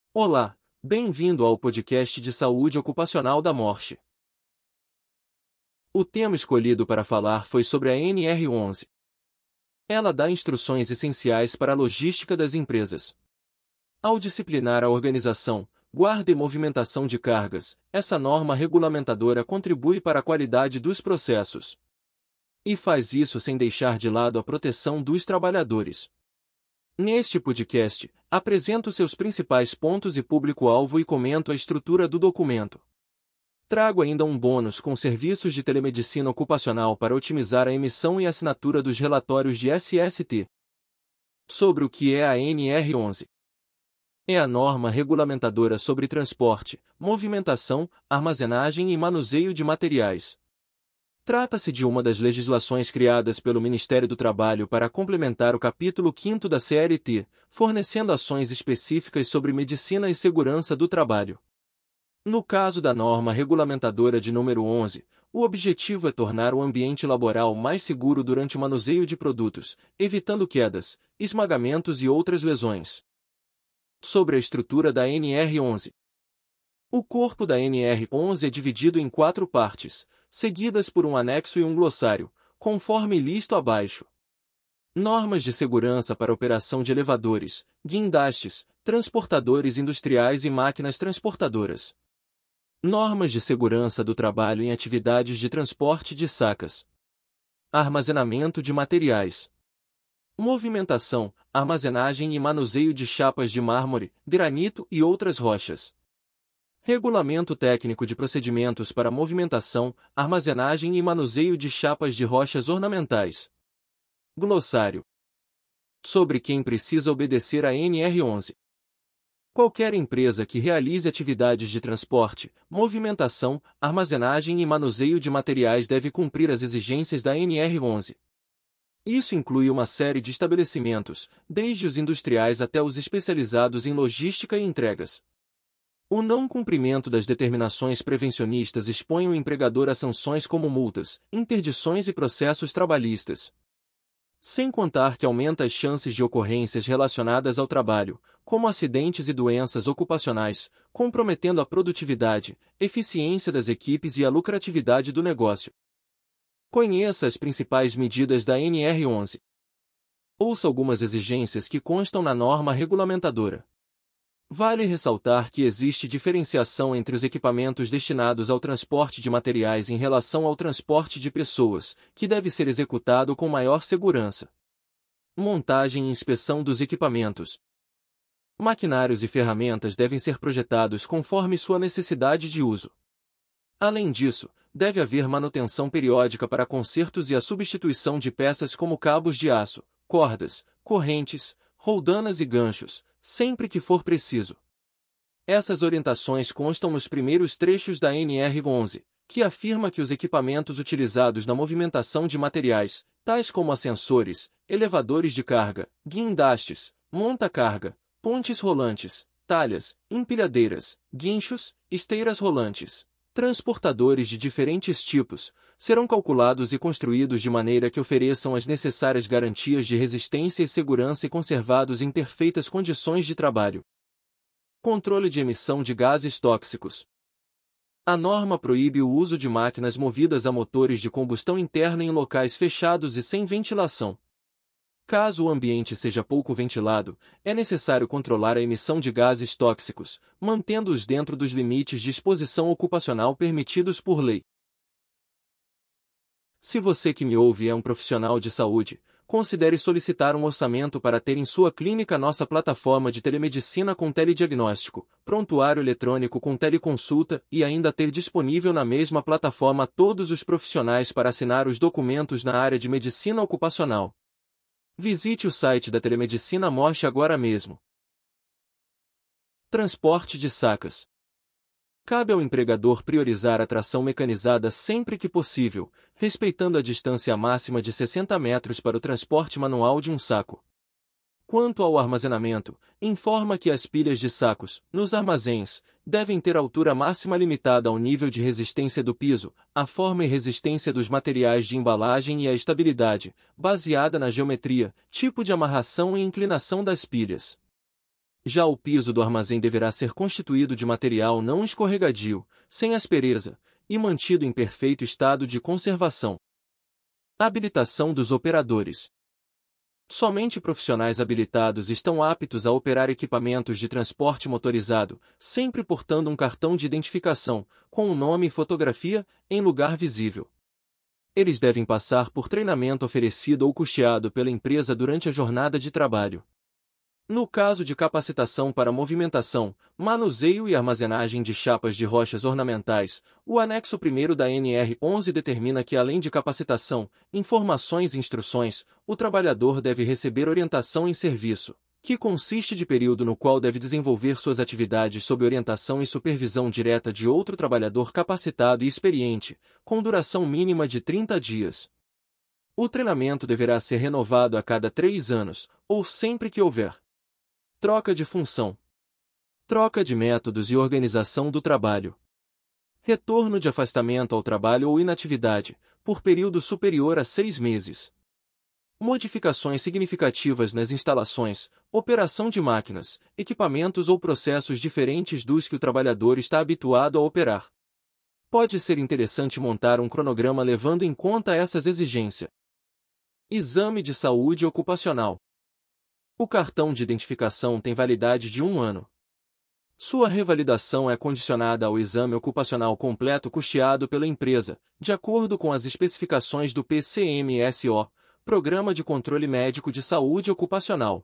Olá, bem-vindo ao podcast de saúde ocupacional da Morche. O tema escolhido para falar foi sobre a NR11. Ela dá instruções essenciais para a logística das empresas. Ao disciplinar a organização, guarda e movimentação de cargas, essa norma regulamentadora contribui para a qualidade dos processos. E faz isso sem deixar de lado a proteção dos trabalhadores. Neste podcast, apresento seus principais pontos e público-alvo e comento a estrutura do documento. Trago ainda um bônus com serviços de telemedicina ocupacional para otimizar a emissão e assinatura dos relatórios de SST. Sobre o que é a NR11. É a norma regulamentadora sobre transporte, movimentação, armazenagem e manuseio de materiais. Trata-se de uma das legislações criadas pelo Ministério do Trabalho para complementar o capítulo 5º da CLT, fornecendo ações específicas sobre medicina e segurança do trabalho. No caso da norma regulamentadora de número 11, o objetivo é tornar o ambiente laboral mais seguro durante o manuseio de produtos, evitando quedas, esmagamentos e outras lesões. Sobre a estrutura da NR11. O corpo da NR11 é dividido em 4 partes, seguidas por um anexo e um glossário, conforme listo abaixo. Normas de segurança para operação de elevadores, guindastes, transportadores industriais e máquinas transportadoras. Normas de segurança do trabalho em atividades de transporte de sacas. Armazenamento de materiais. Movimentação, armazenagem e manuseio de chapas de mármore, granito e outras rochas. Regulamento técnico de procedimentos para movimentação, armazenagem e manuseio de chapas de rochas ornamentais. Glossário. Sobre quem precisa obedecer a NR11. Qualquer empresa que realize atividades de transporte, movimentação, armazenagem e manuseio de materiais deve cumprir as exigências da NR11. Isso inclui uma série de estabelecimentos, desde os industriais até os especializados em logística e entregas. O não cumprimento das determinações prevencionistas expõe o empregador a sanções como multas, interdições e processos trabalhistas. Sem contar que aumenta as chances de ocorrências relacionadas ao trabalho, como acidentes e doenças ocupacionais, comprometendo a produtividade, eficiência das equipes e a lucratividade do negócio. Conheça as principais medidas da NR11. Ouça algumas exigências que constam na norma regulamentadora. Vale ressaltar que existe diferenciação entre os equipamentos destinados ao transporte de materiais em relação ao transporte de pessoas, que deve ser executado com maior segurança. Montagem e inspeção dos equipamentos. Maquinários e ferramentas devem ser projetados conforme sua necessidade de uso. Além disso, deve haver manutenção periódica para consertos e a substituição de peças como cabos de aço, cordas, correntes, roldanas e ganchos, sempre que for preciso. Essas orientações constam nos primeiros trechos da NR11, que afirma que os equipamentos utilizados na movimentação de materiais, tais como ascensores, elevadores de carga, guindastes, monta-carga, pontes rolantes, talhas, empilhadeiras, guinchos, esteiras rolantes, transportadores de diferentes tipos, serão calculados e construídos de maneira que ofereçam as necessárias garantias de resistência e segurança e conservados em perfeitas condições de trabalho. Controle de emissão de gases tóxicos. A norma proíbe o uso de máquinas movidas a motores de combustão interna em locais fechados e sem ventilação. Caso o ambiente seja pouco ventilado, é necessário controlar a emissão de gases tóxicos, mantendo-os dentro dos limites de exposição ocupacional permitidos por lei. Se você que me ouve é um profissional de saúde, considere solicitar um orçamento para ter em sua clínica nossa plataforma de telemedicina com telediagnóstico, prontuário eletrônico com teleconsulta e ainda ter disponível na mesma plataforma todos os profissionais para assinar os documentos na área de medicina ocupacional. Visite o site da Telemedicina Morche agora mesmo. Transporte de sacas. Cabe ao empregador priorizar a tração mecanizada sempre que possível, respeitando a distância máxima de 60 metros para o transporte manual de um saco. Quanto ao armazenamento, informa que as pilhas de sacos, nos armazéns, devem ter altura máxima limitada ao nível de resistência do piso, a forma e resistência dos materiais de embalagem e a estabilidade, baseada na geometria, tipo de amarração e inclinação das pilhas. Já o piso do armazém deverá ser constituído de material não escorregadio, sem aspereza, e mantido em perfeito estado de conservação. Habilitação dos operadores. Somente profissionais habilitados estão aptos a operar equipamentos de transporte motorizado, sempre portando um cartão de identificação, com o nome e fotografia, em lugar visível. Eles devem passar por treinamento oferecido ou custeado pela empresa durante a jornada de trabalho. No caso de capacitação para movimentação, manuseio e armazenagem de chapas de rochas ornamentais, o anexo 1º da NR11 determina que, além de capacitação, informações e instruções, o trabalhador deve receber orientação em serviço, que consiste de período no qual deve desenvolver suas atividades sob orientação e supervisão direta de outro trabalhador capacitado e experiente, com duração mínima de 30 dias. O treinamento deverá ser renovado a cada 3 anos, ou sempre que houver troca de função, troca de métodos e organização do trabalho, retorno de afastamento ao trabalho ou inatividade, por período superior a 6 meses, modificações significativas nas instalações, operação de máquinas, equipamentos ou processos diferentes dos que o trabalhador está habituado a operar. Pode ser interessante montar um cronograma levando em conta essas exigências. Exame de saúde ocupacional. O cartão de identificação tem validade de 1 ano. Sua revalidação é condicionada ao exame ocupacional completo custeado pela empresa, de acordo com as especificações do PCMSO, Programa de Controle Médico de Saúde Ocupacional.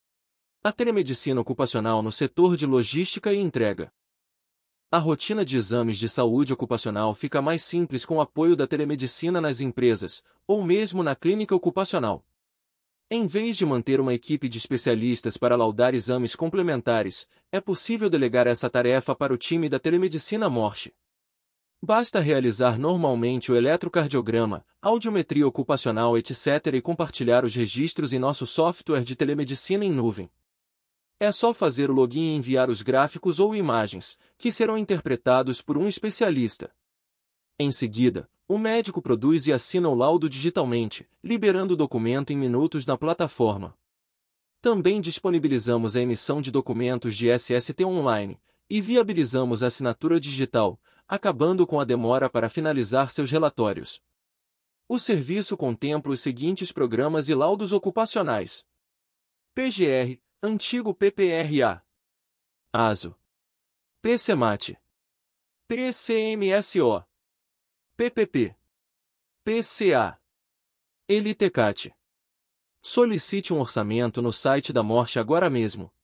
A telemedicina ocupacional no setor de logística e entrega. A rotina de exames de saúde ocupacional fica mais simples com o apoio da telemedicina nas empresas, ou mesmo na clínica ocupacional. Em vez de manter uma equipe de especialistas para laudar exames complementares, é possível delegar essa tarefa para o time da telemedicina Morse. Basta realizar normalmente o eletrocardiograma, audiometria ocupacional, etc. e compartilhar os registros em nosso software de telemedicina em nuvem. É só fazer o login e enviar os gráficos ou imagens, que serão interpretados por um especialista. Em seguida, o médico produz e assina o laudo digitalmente, liberando o documento em minutos na plataforma. Também disponibilizamos a emissão de documentos de SST online e viabilizamos a assinatura digital, acabando com a demora para finalizar seus relatórios. O serviço contempla os seguintes programas e laudos ocupacionais: PGR, antigo PPRA, ASO, PCMAT, PCMSO, PPP, PCA, ELITECAT. Solicite um orçamento no site da Morse agora mesmo.